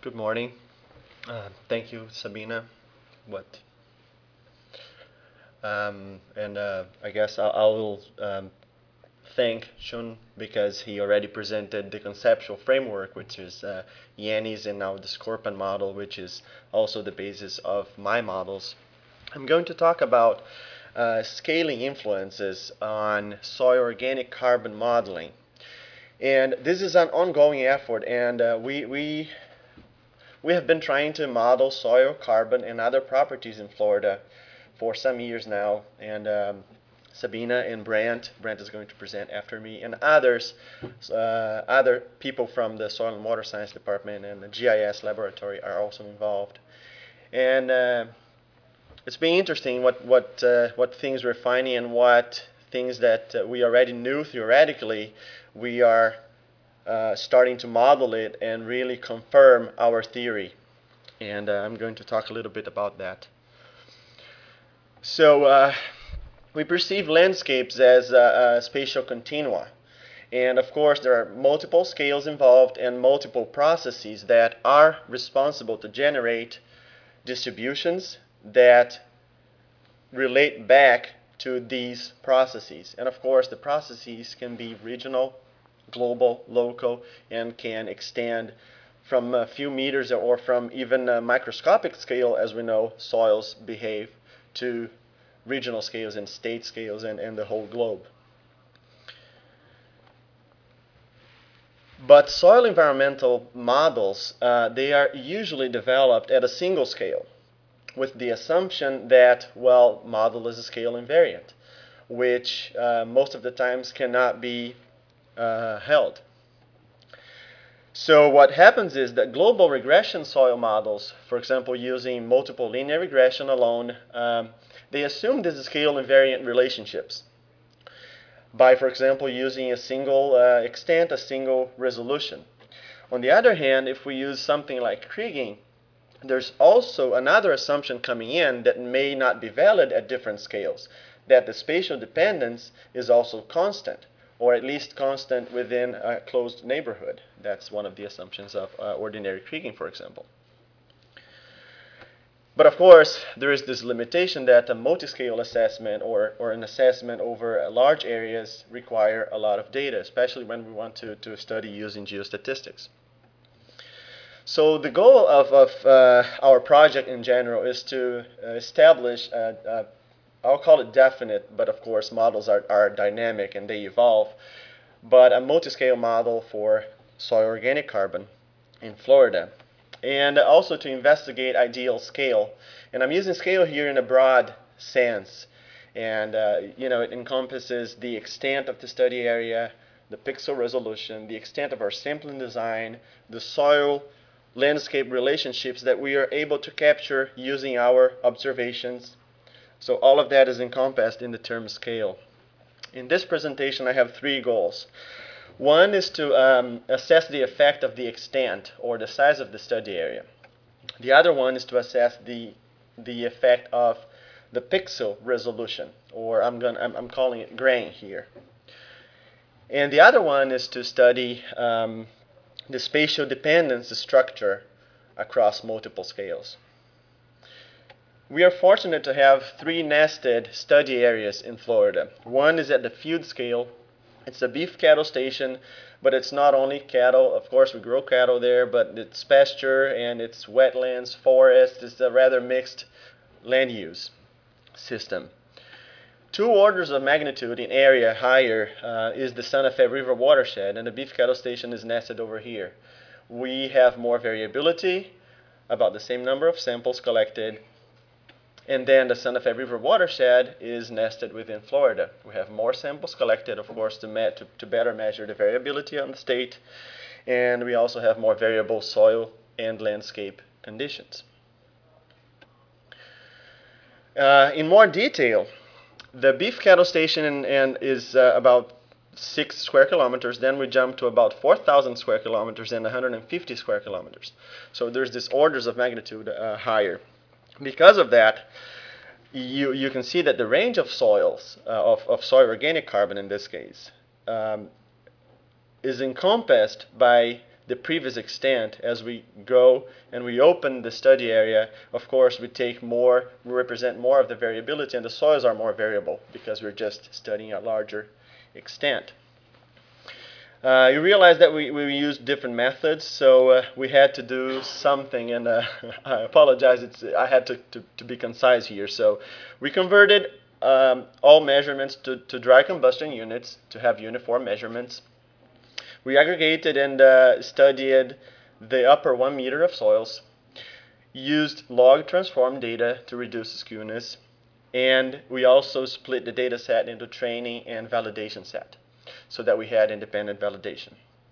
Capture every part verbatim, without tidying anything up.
Good morning. Uh, thank you, Sabina. What? Um, and uh, I guess I, I will um, thank Shun because he already presented the conceptual framework, which is uh, Yanni's and now the Scorpion model, which is also the basis of my models. I'm going to talk about uh, scaling influences on soil organic carbon modeling. And this is an ongoing effort, and uh, we, we We have been trying to model soil, carbon, and other properties in Florida for some years now. And um, Sabina and Brant, Brant is going to present after me, and others, uh, other people from the Soil and Water Science Department and the G I S laboratory are also involved. And uh, it's been interesting what what uh, what things we're finding and what things that uh, we already knew theoretically, we are uh, starting to model it and really confirm our theory. And uh, I'm going to talk a little bit about that. So uh, we perceive landscapes as uh, uh, spatial continua. And of course, there are multiple scales involved and multiple processes that are responsible to generate distributions that relate back to these processes. And of course, the processes can be regional, global, local, and can extend from a few meters or from even a microscopic scale, as we know soils behave, to regional scales and state scales and, and the whole globe. But soil environmental models, uh, they are usually developed at a single scale with the assumption that, well, model is a scale invariant, which uh, most of the times cannot be uh, held. So what happens is that global regression soil models, for example, using multiple linear regression alone, um, they assume these scale invariant relationships by, for example, using a single uh, extent, a single resolution. On the other hand, if we use something like kriging, there's also another assumption coming in that may not be valid at different scales, that the spatial dependence is also constant, or at least constant within a closed neighborhood. That's one of the assumptions of uh, ordinary kriging, for example. But of course, there is this limitation that a multi-scale assessment or, or an assessment over large areas require a lot of data, especially when we want to, to study using geostatistics. So the goal of, of uh, our project in general is to uh, establish, a, a, I'll call it definite, but of course models are, are dynamic and they evolve, but a multi-scale model for soil organic carbon in Florida. And also to investigate ideal scale. And I'm using scale here in a broad sense. And uh, you know, it encompasses the extent of the study area, the pixel resolution, the extent of our sampling design, the soil landscape relationships that we are able to capture using our observations. So all of that is encompassed in the term scale. In this presentation, I have three goals. One is to um, assess the effect of the extent or the size of the study area. The other one is to assess the, the effect of the pixel resolution, or I'm, gonna, I'm, I'm calling it grain here. And the other one is to study um, the spatial dependence structure across multiple scales. We are fortunate to have three nested study areas in Florida. One is at the field scale. It's a beef cattle station, but it's not only cattle. Of course, we grow cattle there, but it's pasture and it's wetlands, forest. It's a rather mixed land use system. Two orders of magnitude in area higher uh, is the Santa Fe River watershed, and the beef cattle station is nested over here. We have more variability, about the same number of samples collected, and then the Santa Fe River watershed is nested within Florida. We have more samples collected, of course, to, to, to better measure the variability on the state, and we also have more variable soil and landscape conditions. Uh, in more detail, the beef cattle station and, and is uh, about six square kilometers. Then we jump to about four thousand square kilometers and one hundred fifty square kilometers. So there's this orders of magnitude uh, higher. Because of that, you, you can see that the range of soils, uh, of, of soil organic carbon in this case, um, is encompassed by the previous extent. As we go and we open the study area, of course, we take more, we represent more of the variability, and the soils are more variable because we're just studying a larger extent. Uh, you realize that we, we used different methods, so uh, we had to do something, and uh, I apologize, it's, I had to, to, to be concise here. So we converted um, all measurements to, to dry combustion units to have uniform measurements. We aggregated and uh, studied the upper one meter of soils, used log transform data to reduce skewness, and we also split the data set into training and validation set, so that we had independent validation.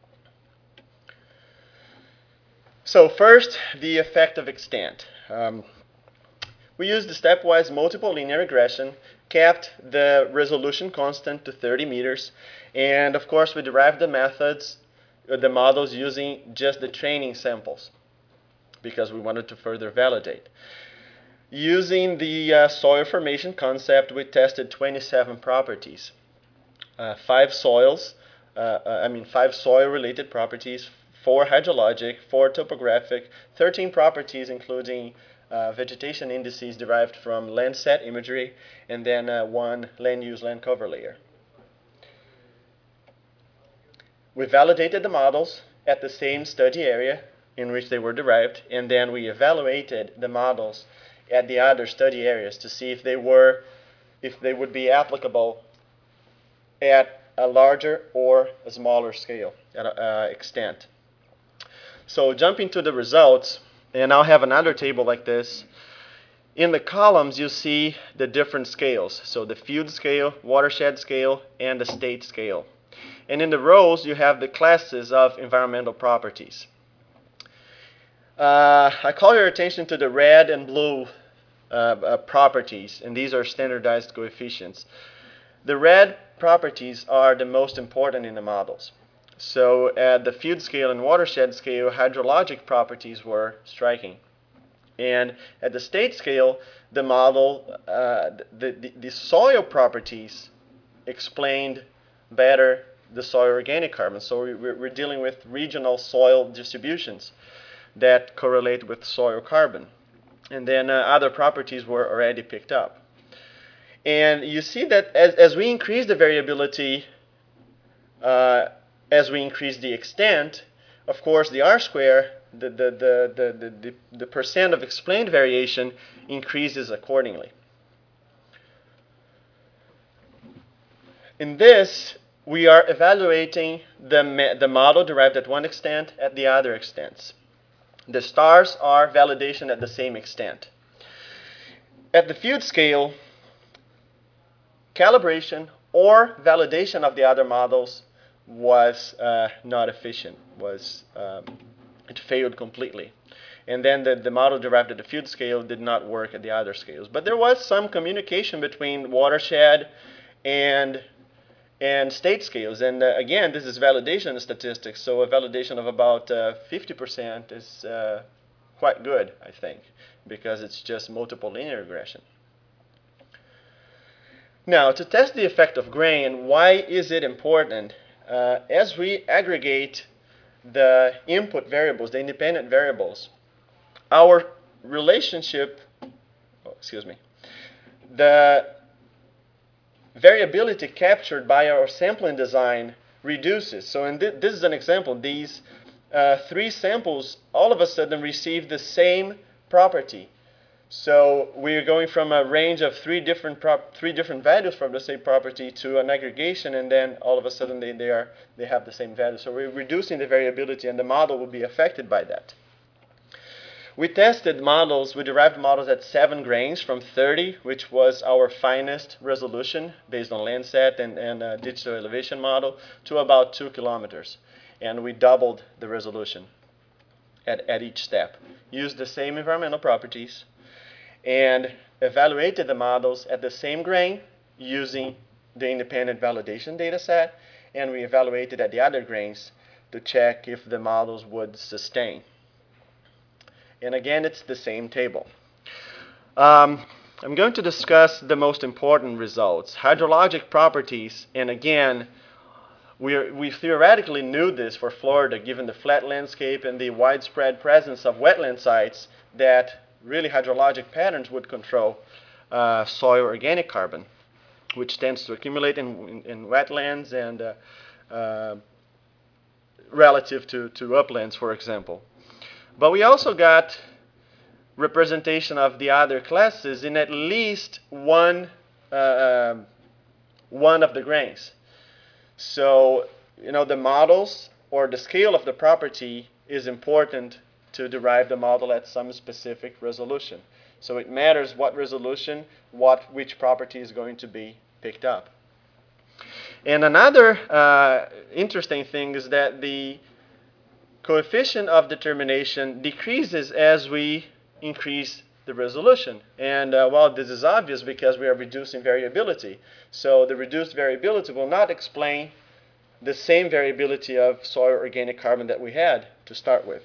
So first, the effect of extent. Um, we used the stepwise multiple linear regression, kept the resolution constant to thirty meters, and of course we derived the methods, the models using just the training samples because we wanted to further validate. Using the uh, soil formation concept, we tested twenty-seven properties. Uh, five soils, uh, uh, I mean five soil-related properties, four hydrologic, four topographic, thirteen properties including uh, vegetation indices derived from Landsat imagery, and then uh, one land use land cover layer. We validated the models at the same study area in which they were derived, and then we evaluated the models at the other study areas to see if they were, if they would be applicable at a larger or a smaller scale, at a, uh, extent. So jumping to the results, and I'll have another table like this. In the columns, you see the different scales. So the field scale, watershed scale, and the state scale. And in the rows, you have the classes of environmental properties. Uh, I call your attention to the red and blue uh, uh, properties, and these are standardized coefficients. The red properties are the most important in the models. So at the field scale and watershed scale, hydrologic properties were striking. And at the state scale, the model, uh, the, the, the soil properties explained better the soil organic carbon. So we, we're dealing with regional soil distributions that correlate with soil carbon. And then uh, other properties were already picked up. And you see that as, as we increase the variability, uh, as we increase the extent, of course the R square, the, the, the, the, the, the percent of explained variation increases accordingly. In this, we are evaluating the, the model derived at one extent at the other extents. The stars are validation at the same extent. At the field scale, calibration or validation of the other models was uh, not efficient, was um, it failed completely. And then the, the model derived at the field scale did not work at the other scales. But there was some communication between watershed and and state scales. And uh, again, this is validation statistics, so a validation of about uh, fifty percent is uh, quite good, I think, because it's just multiple linear regression. Now, to test the effect of grain, and why is it important, uh, as we aggregate the input variables, the independent variables, our relationship, oh, excuse me, the variability captured by our sampling design reduces. So in th this is an example. These uh, three samples all of a sudden receive the same property. So we're going from a range of three different prop three different values from the same property to an aggregation, and then all of a sudden they, they are they have the same value. So we're reducing the variability, and the model will be affected by that. We tested models, we derived models at seven grains from thirty, which was our finest resolution based on Landsat and, and a digital elevation model, to about two kilometers. And we doubled the resolution at, at each step. Used the same environmental properties and evaluated the models at the same grain using the independent validation data set, and we evaluated at the other grains to check if the models would sustain. And again, it's the same table. Um, I'm going to discuss the most important results. Hydrologic properties, and again, We, we theoretically knew this for Florida, given the flat landscape and the widespread presence of wetland sites, that really hydrologic patterns would control uh, soil organic carbon, which tends to accumulate in, in, in wetlands and uh, uh, relative to, to uplands, for example. But we also got representation of the other classes in at least one, uh, one of the grains. So, you know, the models or the scale of the property is important to derive the model at some specific resolution. So it matters what resolution, what which property is going to be picked up. And another uh, interesting thing is that the coefficient of determination decreases as we increase the resolution. And uh, well, this is obvious because we are reducing variability. So the reduced variability will not explain the same variability of soil organic carbon that we had to start with.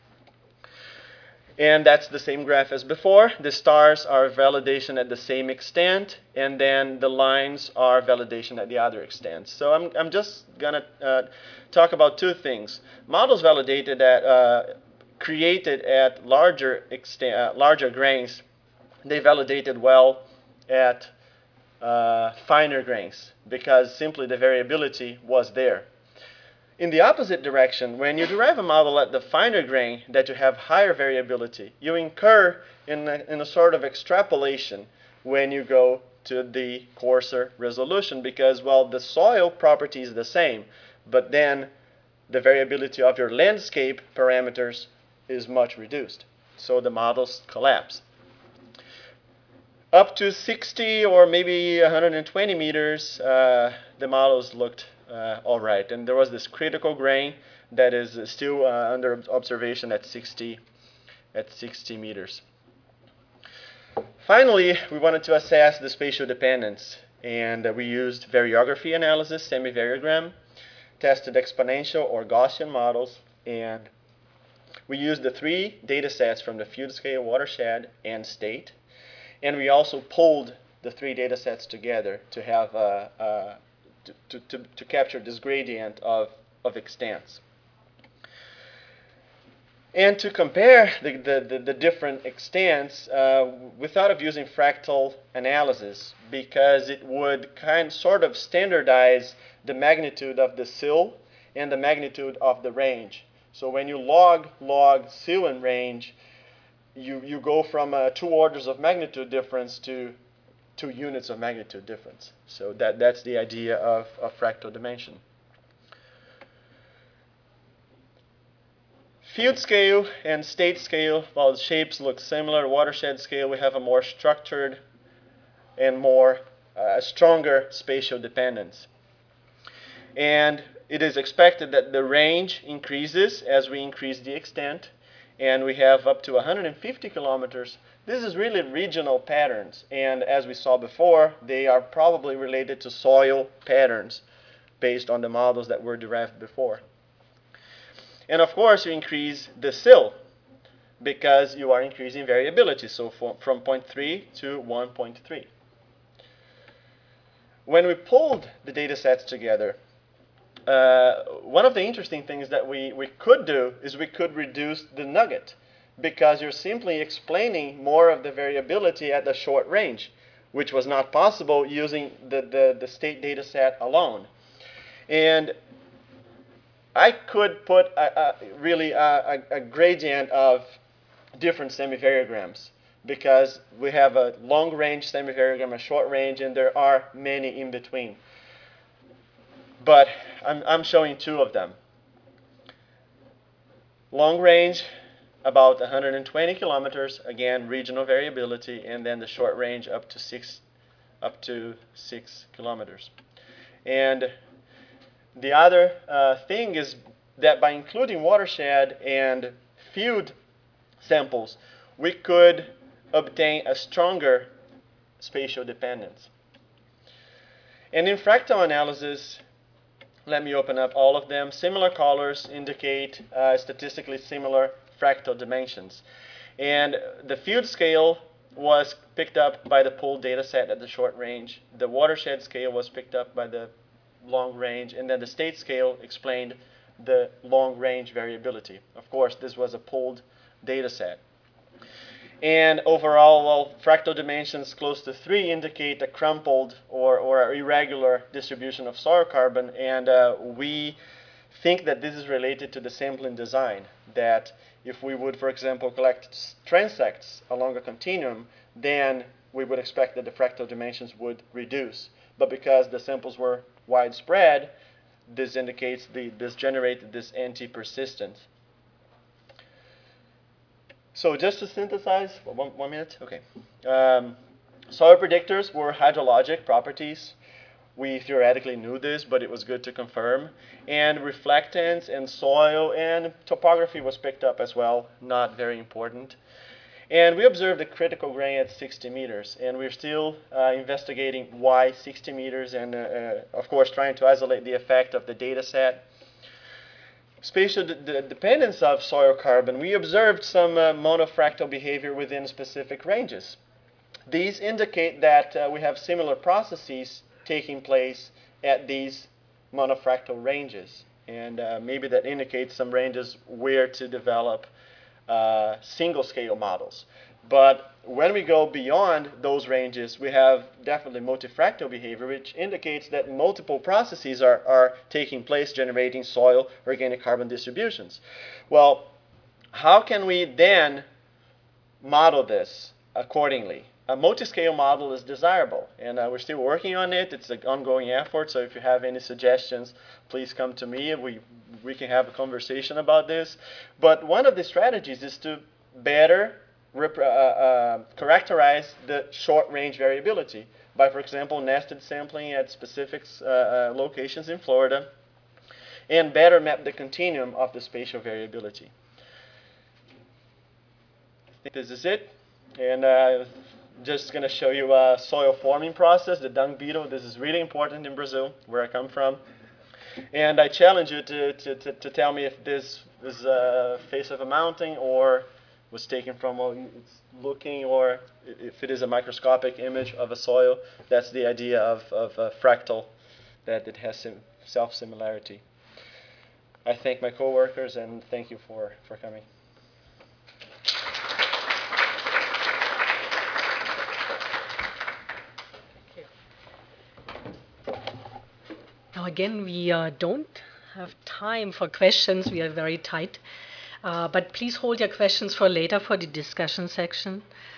And that's the same graph as before. The stars are validation at the same extent, and then the lines are validation at the other extent. So I'm, I'm just going to uh, talk about two things. Models validated at, uh, created at larger, extent, uh, larger grains, they validated well at uh, finer grains because simply the variability was there. In the opposite direction, when you derive a model at the finer grain that you have higher variability, you incur in a, in a sort of extrapolation when you go to the coarser resolution because, well, the soil property is the same, but then the variability of your landscape parameters is much reduced. So the models collapse. Up to sixty or maybe one hundred twenty meters, uh, the models looked Uh, all right, and there was this critical grain that is still uh, under observation at sixty, at sixty meters. Finally, we wanted to assess the spatial dependence, and uh, we used variography analysis, semi-variogram, tested exponential or Gaussian models, and we used the three data sets from the field scale, watershed, and state, and we also pulled the three data sets together to have a, a To, to, to capture this gradient of, of extents. And to compare the, the, the, the different extents, uh, we thought of using fractal analysis because it would kind sort of standardize the magnitude of the sill and the magnitude of the range. So when you log, log sill and range, you, you go from uh, two orders of magnitude difference to two units of magnitude difference. So that, that's the idea of, of fractal dimension. Field scale and state scale, while the shapes look similar, watershed scale, we have a more structured and more uh, stronger spatial dependence. And it is expected that the range increases as we increase the extent, and we have up to one hundred fifty kilometers. This is really regional patterns, and as we saw before, they are probably related to soil patterns based on the models that were derived before. And of course, you increase the sill because you are increasing variability, so from zero point three to one point three. When we pulled the data sets together, uh, one of the interesting things that we, we could do is we could reduce the nugget, because you're simply explaining more of the variability at the short range, which was not possible using the, the, the state data set alone. And I could put a, a, really a, a gradient of different semi-variograms because we have a long-range semi-variogram, a short range, and there are many in between. But I'm, I'm showing two of them. Long range, about one hundred twenty kilometers, again, regional variability, and then the short range up to six, up to six kilometers. And the other uh, thing is that by including watershed and field samples, we could obtain a stronger spatial dependence. And in fractal analysis, let me open up all of them. Similar colors indicate uh, statistically similar fractal dimensions. And the field scale was picked up by the pooled data set at the short range. The watershed scale was picked up by the long range, and then the state scale explained the long range variability. Of course, this was a pooled data set. And overall, well, fractal dimensions close to three indicate a crumpled or, or irregular distribution of soil carbon, and uh, we think that this is related to the sampling design, that if we would, for example, collect transects along a continuum, then we would expect that the fractal dimensions would reduce. But because the samples were widespread, this indicates the, this generated this anti-persistent. So just to synthesize, one, one minute, okay. Um, soil predictors were hydrologic properties. We theoretically knew this, but it was good to confirm. And reflectance and soil and topography was picked up as well, not very important. And we observed a critical grain at sixty meters, and we're still uh, investigating why sixty meters, and uh, uh, of course trying to isolate the effect of the data set. Spatial de dependence of soil carbon, we observed some uh, monofractal behavior within specific ranges. These indicate that uh, we have similar processes taking place at these monofractal ranges. And uh, maybe that indicates some ranges where to develop uh, single-scale models. But when we go beyond those ranges, we have definitely multifractal behavior, which indicates that multiple processes are, are taking place generating soil organic carbon distributions. Well, how can we then model this accordingly? A multi-scale model is desirable, and uh, we're still working on it. It's an ongoing effort, so if you have any suggestions, please come to me. We, we can have a conversation about this. But one of the strategies is to better rep uh, uh, characterize the short-range variability by, for example, nested sampling at specific uh, uh, locations in Florida, and better map the continuum of the spatial variability. I think this is it. And uh, just going to show you a soil forming process, the dung beetle. This is really important in Brazil, where I come from. And I challenge you to, to, to, to tell me if this is a face of a mountain or was taken from what it's looking, or if it is a microscopic image of a soil. That's the idea of, of a fractal, that it has self-similarity. I thank my coworkers and thank you for, for coming. Now again, we uh, don't have time for questions. We are very tight. Uh, but please hold your questions for later for the discussion section.